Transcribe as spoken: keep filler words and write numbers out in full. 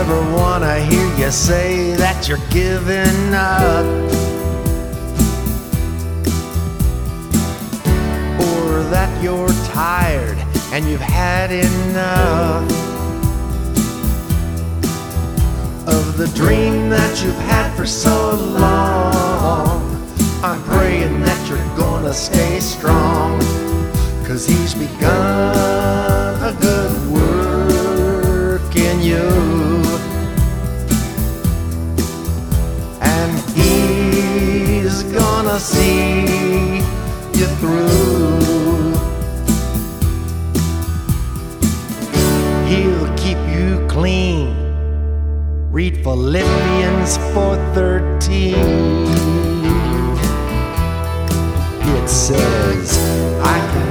ever wanna hear you say that you're giving up, or that you're tired and you've had enough of the dream that you've had for so long. I'm praying that you're gonna stay strong, 'cause he's begun a good work in you, and he's gonna see you through. He'll keep you clean. Read Philippians four thirteen. It says, I can